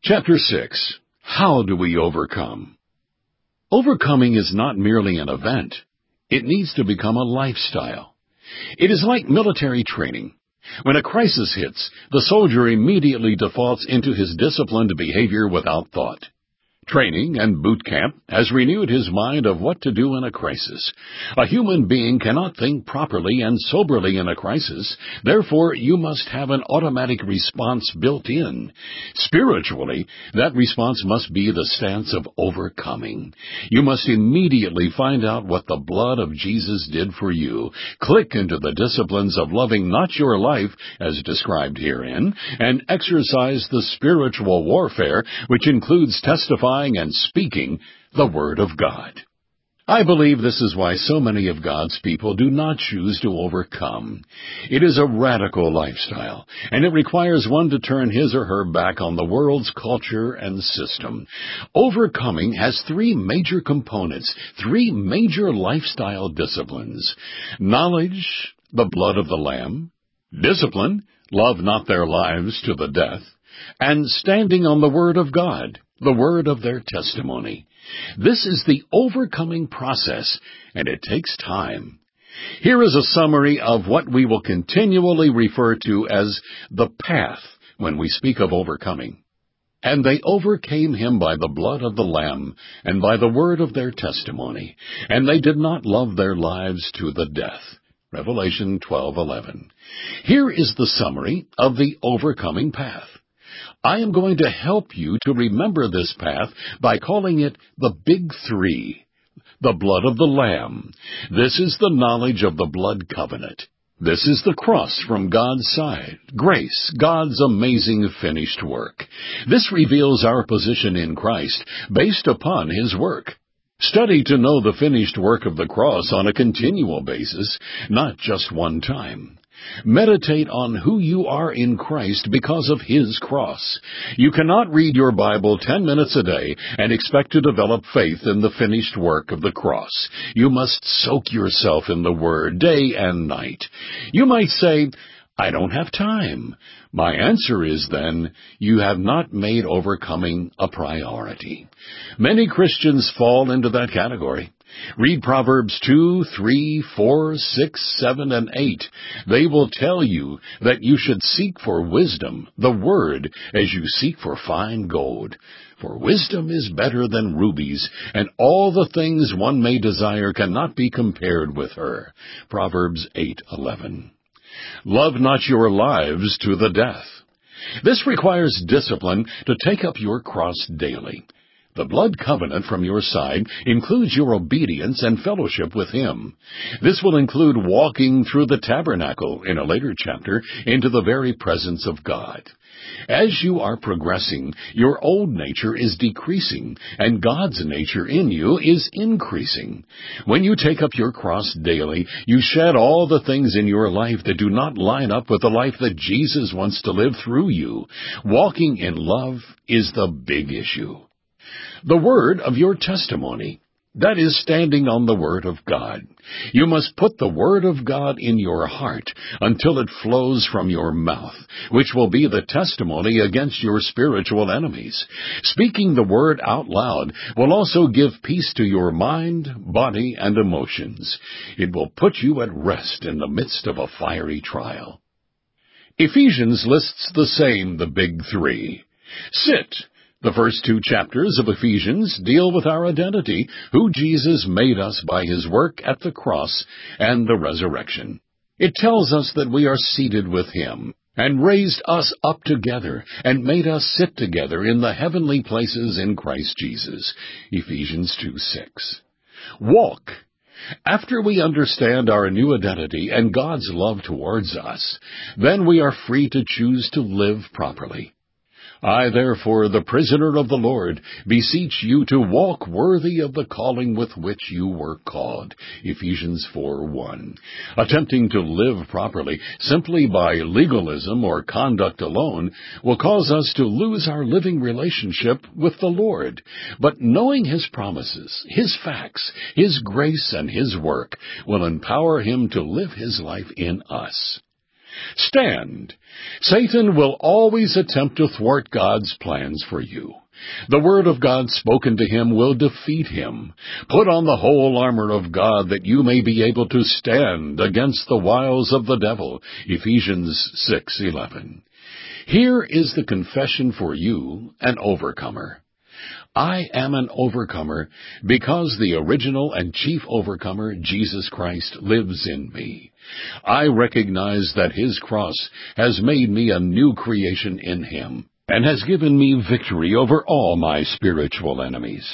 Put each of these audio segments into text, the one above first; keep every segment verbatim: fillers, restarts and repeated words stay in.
Chapter six. How do we overcome? Overcoming is not merely an event. It needs to become a lifestyle. It is like military training. When a crisis hits, the soldier immediately defaults into his disciplined behavior without thought. Training and boot camp has renewed his mind of what to do in a crisis. A human being cannot think properly and soberly in a crisis. Therefore, you must have an automatic response built in. Spiritually, that response must be the stance of overcoming. You must immediately find out what the blood of Jesus did for you. Click into the disciplines of loving not your life, as described herein, and exercise the spiritual warfare, which includes testifying and speaking the Word of God. I believe this is why so many of God's people do not choose to overcome. It is a radical lifestyle, and it requires one to turn his or her back on the world's culture and system. Overcoming has three major components, three major lifestyle disciplines. Knowledge, the blood of the Lamb; discipline, love not their lives to the death; and standing on the Word of God, the word of their testimony. This is the overcoming process, and it takes time. Here is a summary of what we will continually refer to as the path when we speak of overcoming. And they overcame him by the blood of the Lamb and by the word of their testimony, and they did not love their lives to the death. Revelation twelve eleven. Here is the summary of the overcoming path. I am going to help you to remember this path by calling it the Big Three. The blood of the Lamb. This is the knowledge of the blood covenant. This is the cross from God's side. Grace, God's amazing finished work. This reveals our position in Christ based upon His work. Study to know the finished work of the cross on a continual basis, not just one time. Meditate on who you are in Christ because of His cross. You cannot read your Bible ten minutes a day and expect to develop faith in the finished work of the cross. You must soak yourself in the Word day and night. You might say, I don't have time. My answer is then, you have not made overcoming a priority. Many Christians fall into that category. Read Proverbs two, three, four, six, seven, and eight. They will tell you that you should seek for wisdom, the Word, as you seek for fine gold. For wisdom is better than rubies, and all the things one may desire cannot be compared with her. Proverbs eight eleven. Love not your lives to the death. This requires discipline to take up your cross daily. The blood covenant from your side includes your obedience and fellowship with Him. This will include walking through the tabernacle in a later chapter into the very presence of God. As you are progressing, your old nature is decreasing, and God's nature in you is increasing. When you take up your cross daily, you shed all the things in your life that do not line up with the life that Jesus wants to live through you. Walking in love is the big issue. The word of your testimony. That is standing on the Word of God. You must put the Word of God in your heart until it flows from your mouth, which will be the testimony against your spiritual enemies. Speaking the Word out loud will also give peace to your mind, body, and emotions. It will put you at rest in the midst of a fiery trial. Ephesians lists the same, the Big Three. Sit. The first two chapters of Ephesians deal with our identity, who Jesus made us by His work at the cross and the resurrection. It tells us that we are seated with Him, and raised us up together, and made us sit together in the heavenly places in Christ Jesus. Ephesians two six. Walk. After we understand our new identity and God's love towards us, then we are free to choose to live properly. I, therefore, the prisoner of the Lord, beseech you to walk worthy of the calling with which you were called. Ephesians four one. Attempting to live properly simply by legalism or conduct alone will cause us to lose our living relationship with the Lord. But knowing His promises, His facts, His grace, and His work will empower Him to live His life in us. Stand. Satan will always attempt to thwart God's plans for you. The word of God spoken to him will defeat him. Put on the whole armor of God that you may be able to stand against the wiles of the devil. Ephesians six eleven. Here is the confession for you, an overcomer. I am an overcomer because the original and chief overcomer, Jesus Christ, lives in me. I recognize that his cross has made me a new creation in him and has given me victory over all my spiritual enemies.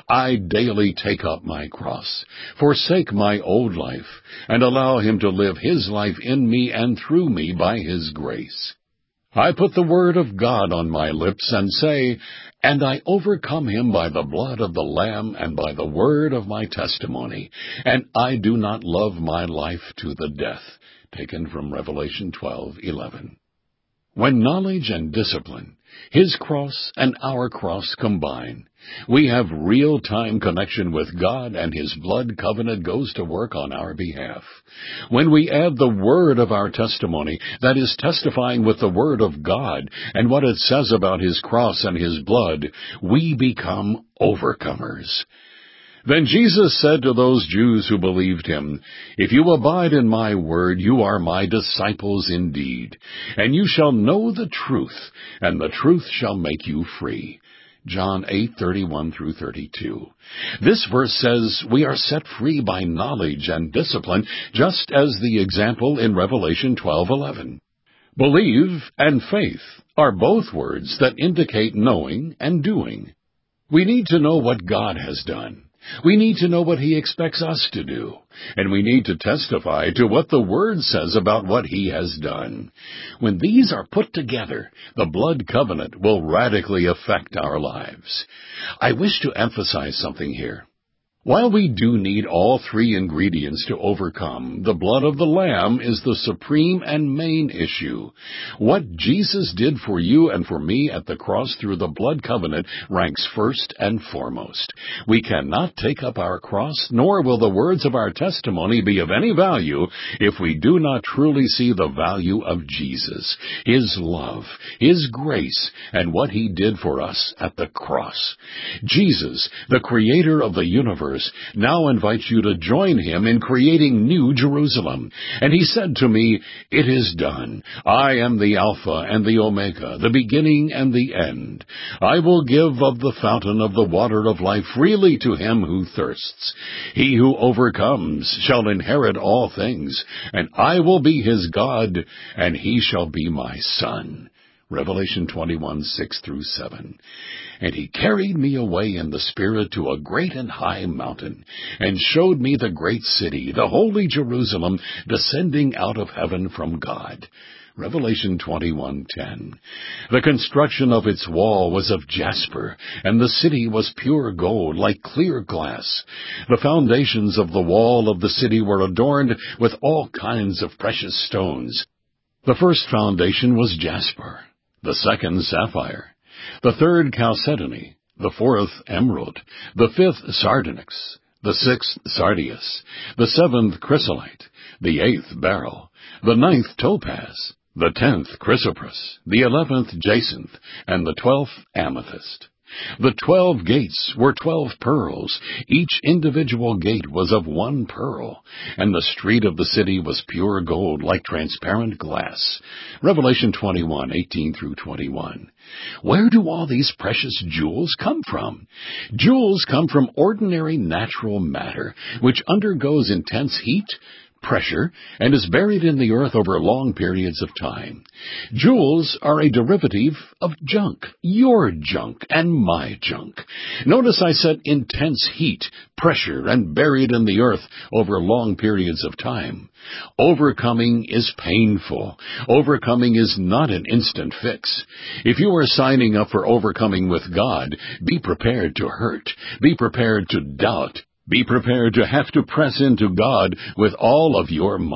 I daily take up my cross, forsake my old life, and allow him to live his life in me and through me by his grace. I put the word of God on my lips and say, "And I overcome him by the blood of the Lamb and by the word of my testimony, and I do not love my life to the death." Taken from Revelation twelve eleven. When knowledge and discipline, his cross and our cross combine, we have real-time connection with God, and his blood covenant goes to work on our behalf. When we add the word of our testimony, that is testifying with the word of God and what it says about his cross and his blood, we become overcomers. Then Jesus said to those Jews who believed him, "If you abide in my word, you are my disciples indeed, and you shall know the truth, and the truth shall make you free." John eight thirty-one through thirty-two. This verse says we are set free by knowledge and discipline, just as the example in Revelation twelve eleven. Believe and faith are both words that indicate knowing and doing. We need to know what God has done. We need to know what he expects us to do, and we need to testify to what the Word says about what he has done. When these are put together, the blood covenant will radically affect our lives. I wish to emphasize something here. While we do need all three ingredients to overcome, the blood of the Lamb is the supreme and main issue. What Jesus did for you and for me at the cross through the blood covenant ranks first and foremost. We cannot take up our cross, nor will the words of our testimony be of any value if we do not truly see the value of Jesus, his love, his grace, and what he did for us at the cross. Jesus, the creator of the universe, now invites you to join him in creating New Jerusalem. And he said to me, "It is done. I am the Alpha and the Omega, the beginning and the end. I will give of the fountain of the water of life freely to him who thirsts. He who overcomes shall inherit all things, and I will be his God, and he shall be my son." Revelation twenty-one, six through seven. "And he carried me away in the Spirit to a great and high mountain, and showed me the great city, the holy Jerusalem, descending out of heaven from God." Revelation twenty-one, ten. "The construction of its wall was of jasper, and the city was pure gold, like clear glass. The foundations of the wall of the city were adorned with all kinds of precious stones. The first foundation was jasper, the second sapphire, the third chalcedony, the fourth emerald, the fifth sardonyx, the sixth sardius, the seventh chrysolite, the eighth beryl, the ninth topaz, the tenth chrysoprase, the eleventh jacinth, and the twelfth amethyst. The twelve gates were twelve pearls. Each individual gate was of one pearl, and the street of the city was pure gold, like transparent glass." Revelation twenty-one, eighteen through twenty-one. Where do all these precious jewels come from? Jewels come from ordinary natural matter, which undergoes intense heat, pressure, and is buried in the earth over long periods of time. Jewels are a derivative of junk, your junk and my junk. Notice I said intense heat, pressure, and buried in the earth over long periods of time. Overcoming is painful. Overcoming is not an instant fix. If you are signing up for overcoming with God, be prepared to hurt. Be prepared to doubt. Be prepared to have to press into God with all of your might.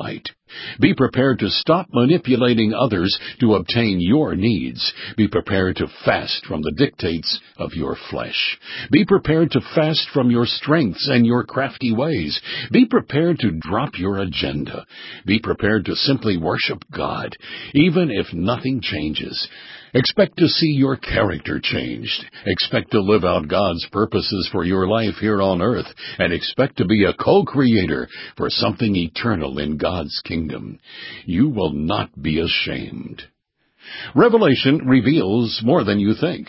Be prepared to stop manipulating others to obtain your needs. Be prepared to fast from the dictates of your flesh. Be prepared to fast from your strengths and your crafty ways. Be prepared to drop your agenda. Be prepared to simply worship God, even if nothing changes. Expect to see your character changed. Expect to live out God's purposes for your life here on earth, and expect to be a co-creator for something eternal in God's kingdom. You will not be ashamed. Revelation reveals more than you think.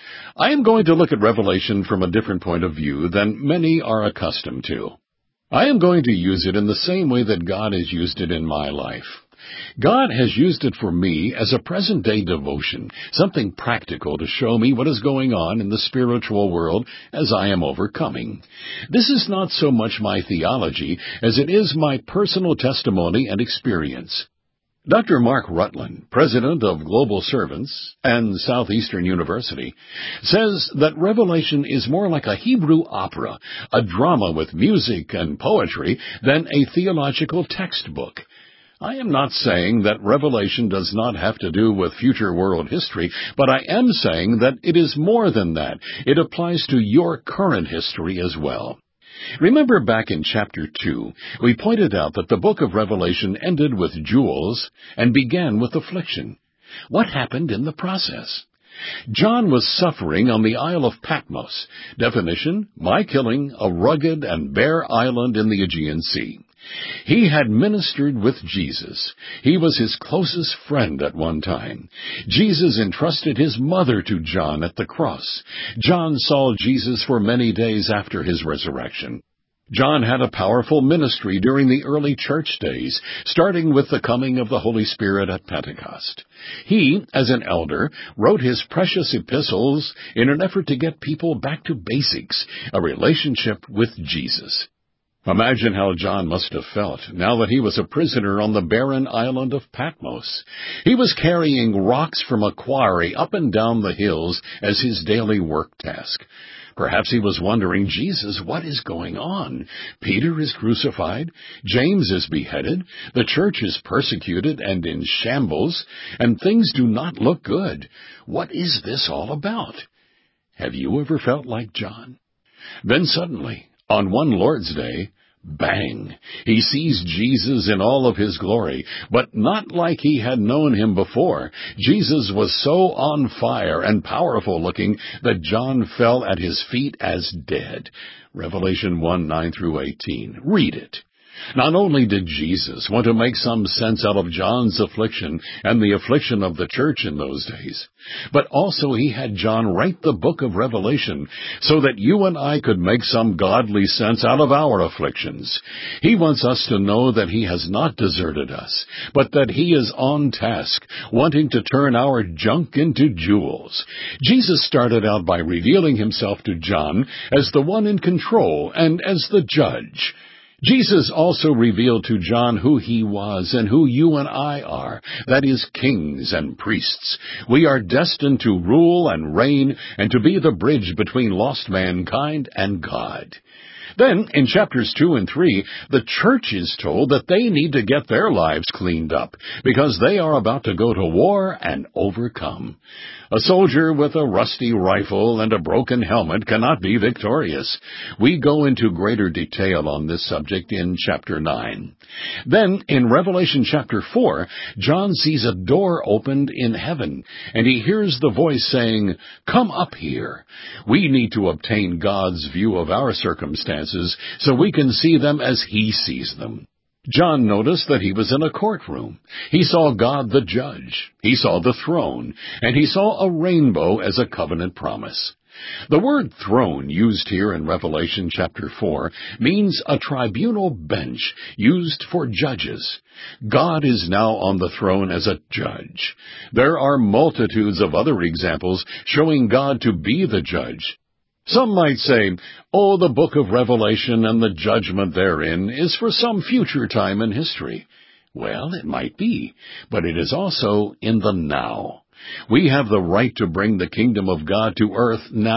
I am going to look at Revelation from a different point of view than many are accustomed to. I am going to use it in the same way that God has used it in my life. God has used it for me as a present-day devotion, something practical to show me what is going on in the spiritual world as I am overcoming. This is not so much my theology as it is my personal testimony and experience. Doctor Mark Rutland, president of Global Servants and Southeastern University, says that Revelation is more like a Hebrew opera, a drama with music and poetry, than a theological textbook. I am not saying that Revelation does not have to do with future world history, but I am saying that it is more than that. It applies to your current history as well. Remember back in chapter two, we pointed out that the book of Revelation ended with jewels and began with affliction. What happened in the process? John was suffering on the Isle of Patmos. Definition, my killing, a rugged and bare island in the Aegean Sea. He had ministered with Jesus. He was his closest friend at one time. Jesus entrusted his mother to John at the cross. John saw Jesus for many days after his resurrection. John had a powerful ministry during the early church days, starting with the coming of the Holy Spirit at Pentecost. He, as an elder, wrote his precious epistles in an effort to get people back to basics, a relationship with Jesus. Imagine how John must have felt now that he was a prisoner on the barren island of Patmos. He was carrying rocks from a quarry up and down the hills as his daily work task. Perhaps he was wondering, Jesus, what is going on? Peter is crucified, James is beheaded, the church is persecuted and in shambles, and things do not look good. What is this all about? Have you ever felt like John? Then suddenly, on one Lord's Day, bang, he sees Jesus in all of his glory, but not like he had known him before. Jesus was so on fire and powerful looking that John fell at his feet as dead. Revelation one, nine through eighteen. Read it. Not only did Jesus want to make some sense out of John's affliction and the affliction of the church in those days, but also he had John write the book of Revelation so that you and I could make some godly sense out of our afflictions. He wants us to know that he has not deserted us, but that he is on task, wanting to turn our junk into jewels. Jesus started out by revealing himself to John as the one in control and as the judge. Jesus also revealed to John who he was and who you and I are, that is, kings and priests. We are destined to rule and reign and to be the bridge between lost mankind and God. Then, in chapters two and three, the church is told that they need to get their lives cleaned up because they are about to go to war and overcome. A soldier with a rusty rifle and a broken helmet cannot be victorious. We go into greater detail on this subject in chapter nine. Then, in Revelation chapter four, John sees a door opened in heaven, and he hears the voice saying, "Come up here." We need to obtain God's view of our circumstances so we can see them as he sees them. John noticed that he was in a courtroom. He saw God the judge. He saw the throne, and he saw a rainbow as a covenant promise. The word throne used here in Revelation chapter four means a tribunal bench used for judges. God is now on the throne as a judge. There are multitudes of other examples showing God to be the judge. Some might say, oh, the book of Revelation and the judgment therein is for some future time in history. Well, it might be, but it is also in the now. We have the right to bring the kingdom of God to earth now.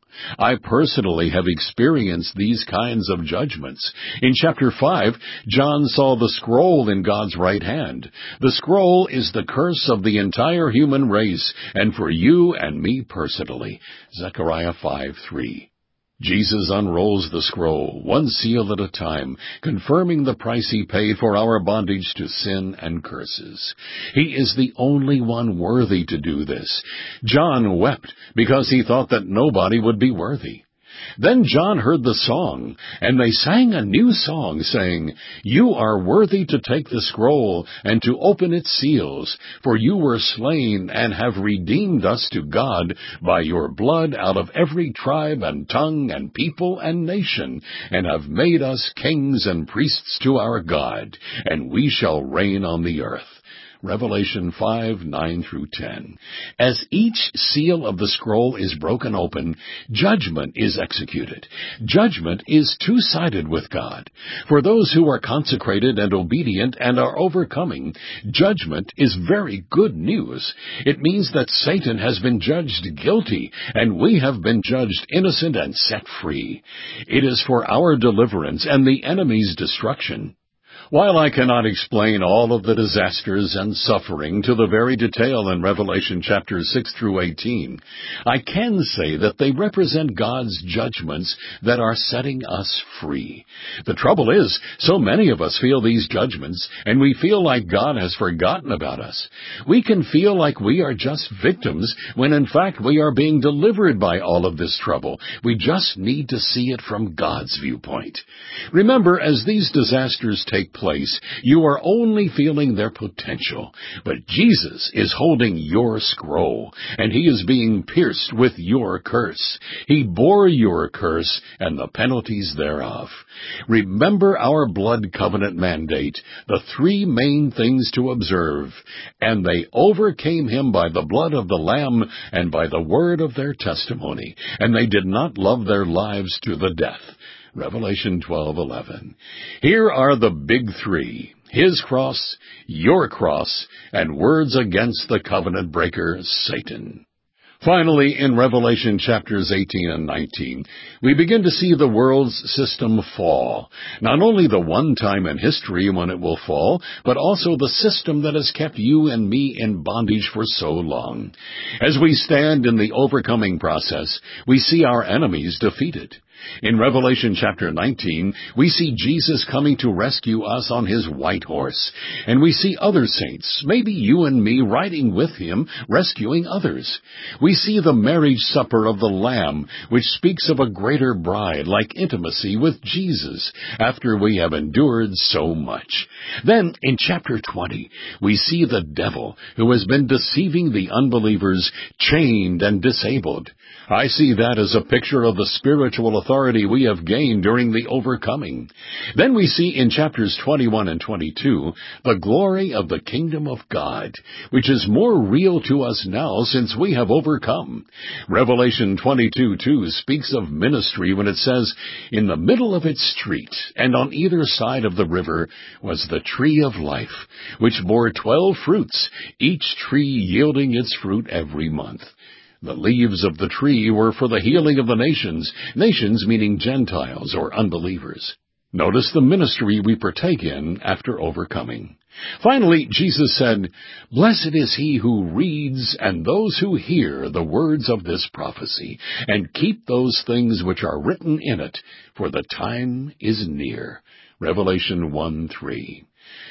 I personally have experienced these kinds of judgments. In chapter five, John saw the scroll in God's right hand. The scroll is the curse of the entire human race, and for you and me personally. Zechariah five three. Jesus unrolls the scroll, one seal at a time, confirming the price he paid for our bondage to sin and curses. He is the only one worthy to do this. John wept because he thought that nobody would be worthy. Then John heard the song, and they sang a new song, saying, "You are worthy to take the scroll and to open its seals, for you were slain and have redeemed us to God by your blood out of every tribe and tongue and people and nation, and have made us kings and priests to our God, and we shall reign on the earth." Revelation five, nine through ten. As each seal of the scroll is broken open, judgment is executed. Judgment is two-sided with God. For those who are consecrated and obedient and are overcoming, judgment is very good news. It means that Satan has been judged guilty, and we have been judged innocent and set free. It is for our deliverance and the enemy's destruction. While I cannot explain all of the disasters and suffering to the very detail in Revelation chapters six through eighteen, I can say that they represent God's judgments that are setting us free. The trouble is, so many of us feel these judgments, and we feel like God has forgotten about us. We can feel like we are just victims, when in fact we are being delivered by all of this trouble. We just need to see it from God's viewpoint. Remember, as these disasters take place, you are only feeling their potential. But Jesus is holding your scroll, and he is being pierced with your curse. He bore your curse and the penalties thereof. Remember our blood covenant mandate, the three main things to observe. And they overcame him by the blood of the Lamb and by the word of their testimony, and they did not love their lives to the death. Revelation twelve eleven. Here are the big three: his cross, your cross, and words against the covenant breaker, Satan. Finally, in Revelation chapters eighteen and nineteen, we begin to see the world's system fall. Not only the one time in history when it will fall, but also the system that has kept you and me in bondage for so long. As we stand in the overcoming process, we see our enemies defeated. In Revelation chapter nineteen, we see Jesus coming to rescue us on his white horse, and we see other saints, maybe you and me, riding with him, rescuing others. We see the marriage supper of the Lamb, which speaks of a greater bride, like intimacy with Jesus, after we have endured so much. Then, in chapter twenty, we see the devil, who has been deceiving the unbelievers, chained and disabled. I see that as a picture of the spiritual authority we have gained during the overcoming. Then we see in chapters twenty-one and twenty-two the glory of the kingdom of God, which is more real to us now since we have overcome. Revelation twenty-two two speaks of ministry when it says, "In the middle of its street, and on either side of the river, was the tree of life, which bore twelve fruits, each tree yielding its fruit every month. The leaves of the tree were for the healing of the nations," nations meaning Gentiles or unbelievers. Notice the ministry we partake in after overcoming. Finally, Jesus said, "Blessed is he who reads and those who hear the words of this prophecy, and keep those things which are written in it, for the time is near." Revelation one three.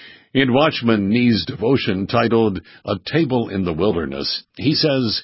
In Watchman Nee's devotion titled "A Table in the Wilderness," he says,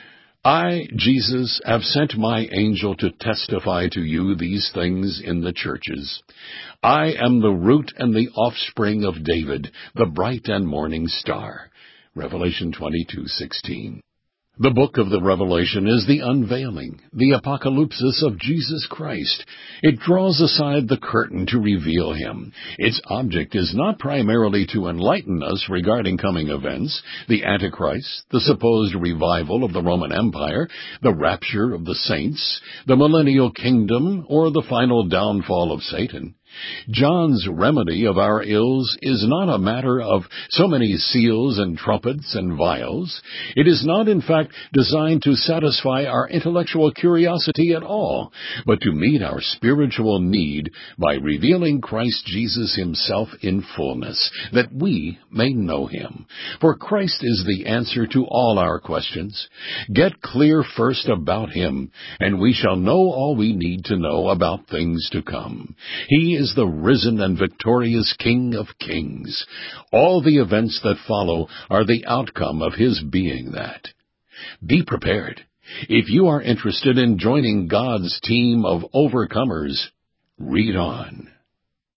"I, Jesus, have sent my angel to testify to you these things in the churches. I am the root and the offspring of David, the bright and morning star." Revelation twenty-two sixteen. The book of the Revelation is the unveiling, the apocalypsis of Jesus Christ. It draws aside the curtain to reveal him. Its object is not primarily to enlighten us regarding coming events, the Antichrist, the supposed revival of the Roman Empire, the rapture of the saints, the millennial kingdom, or the final downfall of Satan. John's remedy of our ills is not a matter of so many seals and trumpets and vials. It is not, in fact, designed to satisfy our intellectual curiosity at all, but to meet our spiritual need by revealing Christ Jesus himself in fullness, that we may know him. For Christ is the answer to all our questions. Get clear first about him, and we shall know all we need to know about things to come. He is the risen and victorious King of Kings. All the events that follow are the outcome of his being that. Be prepared. If you are interested in joining God's team of overcomers, read on.